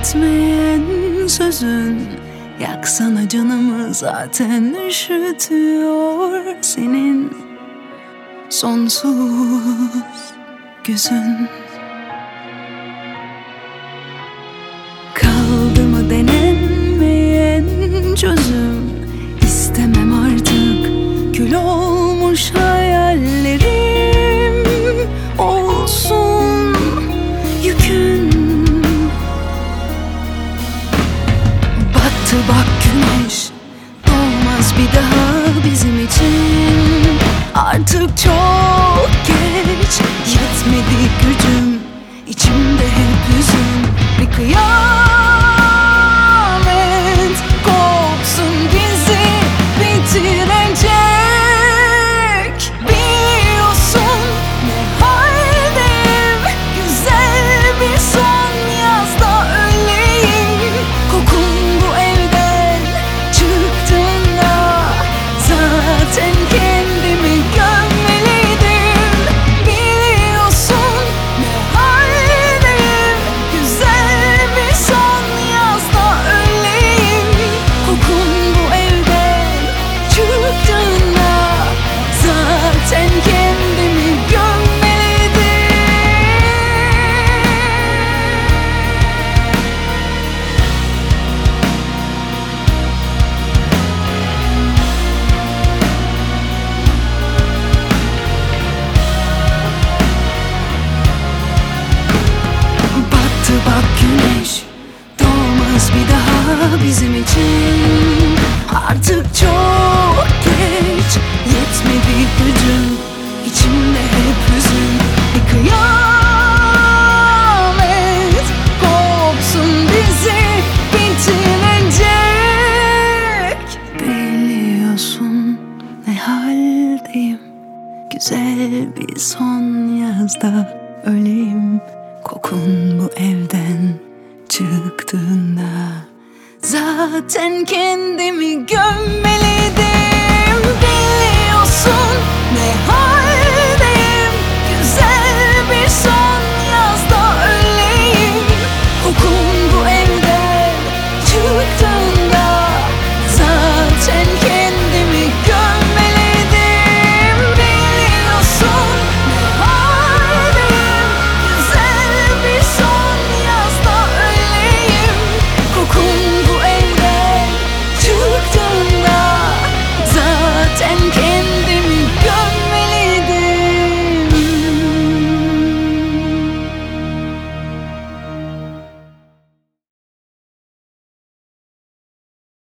bitmeyen sözün. Yaksana canımı, zaten üşütüyor senin sonsuz gözün. Kaldı mı denenmeyen çözüm? İstemem artık, kül olmuş hayallerim olsun yükün. Battı bak güneş, doğmaz bir daha bizim için. Artık çok geç, yetmedi gücüm, içimde hep hüzün. Bir kıyamet kopsun, bizi bitirecek. Biliyorsun ne haldeyim, güzel bir son yazda öleyim. Kokun bu evden çıktığında zaten kendimi gömmeliydim. Biliyorsun ne haldeyim, güzel bir son yazda öleyim. Kokun bu evden çıktığında zaten kendimi gömmeliydim. Battı bak güneş, doğmaz bir daha bizim için. Artık çok geç, yetmedi gücüm, içimde hep hüzün. Bir kıyamet kopsun, bizi bitirecek. Biliyorsun ne haldeyim, güzel bir son yazda öleyim. Kokun bu evden çıktığında zaten kendimi gömmeliydim. Biliyorsun ne hal